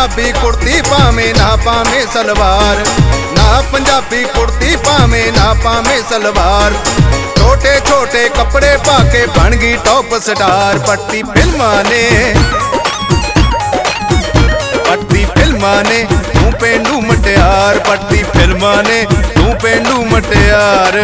पंजाबी कुर्ती पावे ना पावे सलवार, ना पंजाबी कुर्ती पावे ना पावे सलवार। छोटे छोटे कपड़े पाके बन गई टॉप स्टार। पट्टी फिल्मां ने, पट्टी फिल्मां ने तू पेंडू मटियार। पट्टी फिल्मां ने तू पेंडू मटियार।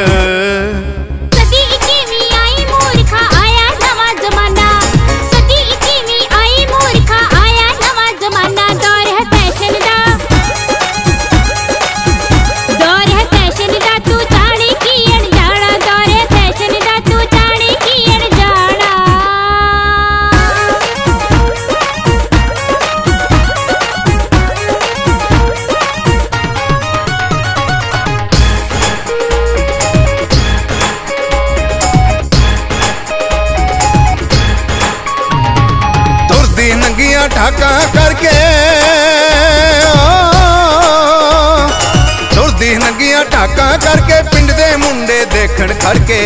नंगिया ढाका करके तुरदी नंगिया ढाका करके पिंड दे मुंडे देखण खड़के।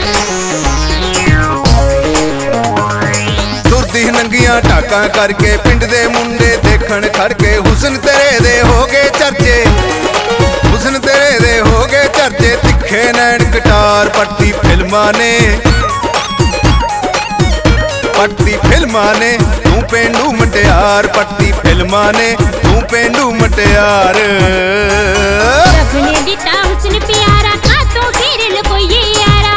तुरदी नंगिया ढाका करके पिंड दे मुंडे देखण खड़के। हुस्न तेरे दे हो गए चर्चे, हुस्न तेरे दे हो गए चर्चे। तिखे नैन कटार। पट्टी फिल्मां ने, पट्टी फिल्मां ने तू पेंडू मटियार। पट्टी फिल्मां ने तू पेंडू मटियार। रब ने दिता हुस्न प्यारा कातों फिर लकोई यारा।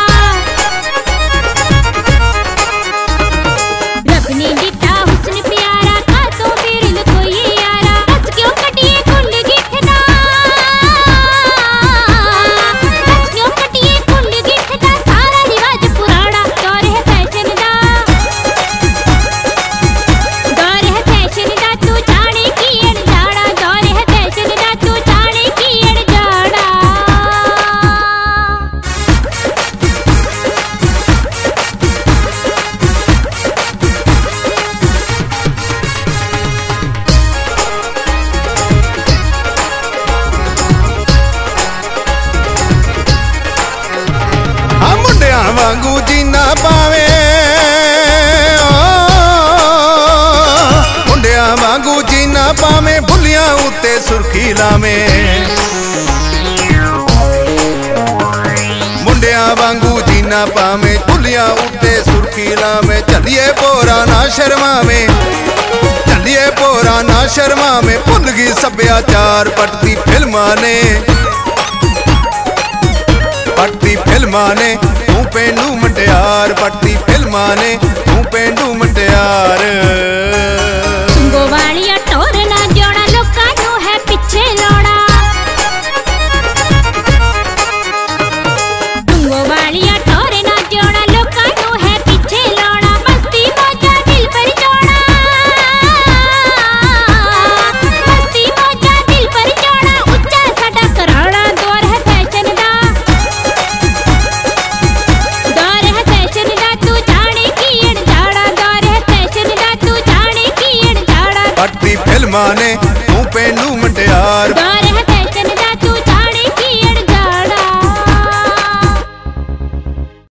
रब ने दिता हुस्न प्यारा कातों फिर लकोई यारा। हस क्यों कटिए कुंड गिठदा, हस क्यों कटिए कुंड गिठदा। सारा रिवाज पुराना दौर है फैशन दा, दौर है फैशन दा। तू जाने की अनजाना, दौर है फैशन दा। तू जाने की अनजाना। आ मुंडिया वांगू जीना पावे, मुंडिया वांगू जीना पावे। बुलियां उत्ते सुर्खी लावे, मुंडिया वांगू जीना पावे। बुलियां उत्ते सुर्खी लावे। चलिए पोरा ना शर्मावे, चलिए पोरा ना शर्मावे। भुल गई सभ्याचार। पट्टी फिल्मां ने, पट्टी फिल्मां ने तू पेंडू मटियार। पट्टी फिल्मां ने तू पेंडू मटियार।